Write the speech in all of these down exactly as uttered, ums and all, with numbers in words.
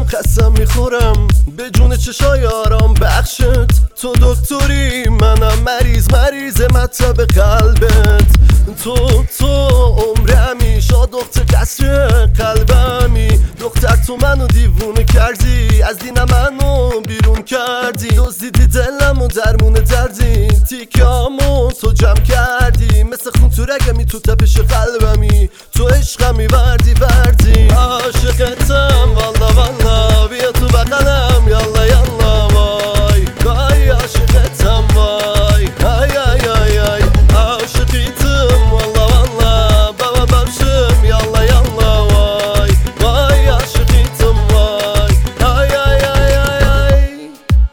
قسم میخورم به جون چشای آرام بخشت. تو دکتری منم مریض، مریض مطب قلبت. تو تو عمر همیشه دختر قصر قلبمی. دختر تو منو دیوونه کردی، از دین منو بیرون کردی. دزدیدی دلم و درمون دردی، تیکامو تو جمع کردی. مثل خون تو رگمی، تو تپش قلبمی، تو عشقمی وردی وردی. عاشقتم والا والا، بیا تو بغلم یالا یالا وای. وای عاشقتم وای، ای ای ای ای. عاشقیتم والا والا، بابا باشم یالا یالا وای. وای عاشقیتم وای، ای ای ای ای ای.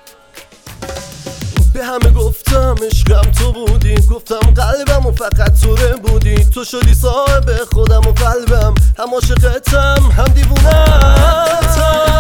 به همه گفتم عشقم تو بودی، گفتم قلبم و فقط توره بودی. تو شدی صاحب خودم و قلبم، هم عاشقتم هم دیوونه‌تم.